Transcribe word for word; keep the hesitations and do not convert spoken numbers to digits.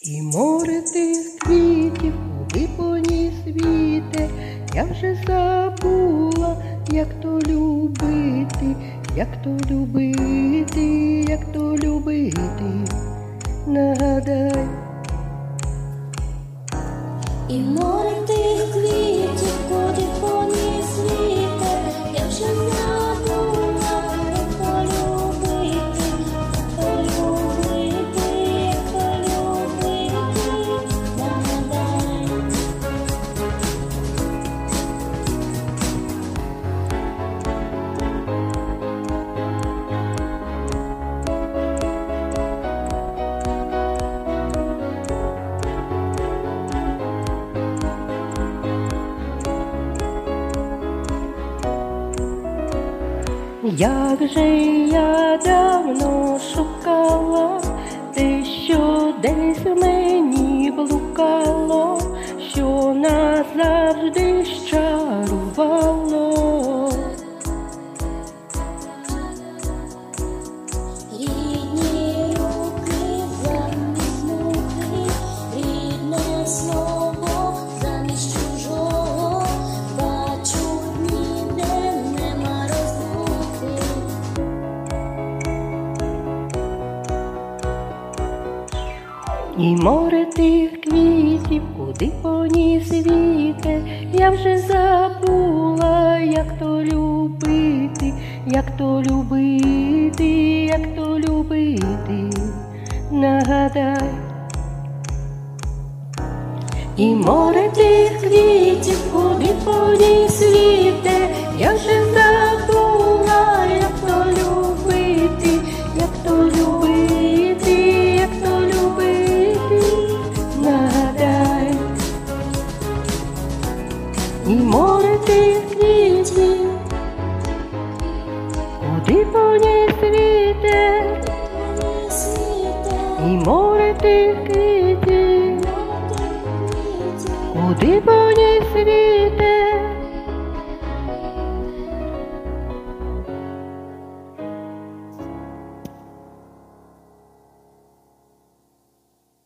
І море тих квітів, куди поніс вітер, я вже забула, як то любити, як то любити, як то любити, нагадай. І море тих квітів, куди поніс вітер, я вже забула, як то любити, як то любити, як то любити, нагадай. Як же я давно шукала те, що десь в мені блукало, що назавжди щарувало. Рідні руки замість муки, рідне слово замість чужого, бачу, ніде нема розлуки. І море тих квітів, куди поніс вітер, я вже забула, як то любити, як то любити, як то любити, нагадай. І море тих квітів, куди поніс вітер, я вже забула, як то любити, як то любити, як то любити, нагадай. І море тих квітів, куди поніс вітер, і море тих квітів, куди поніс вітер.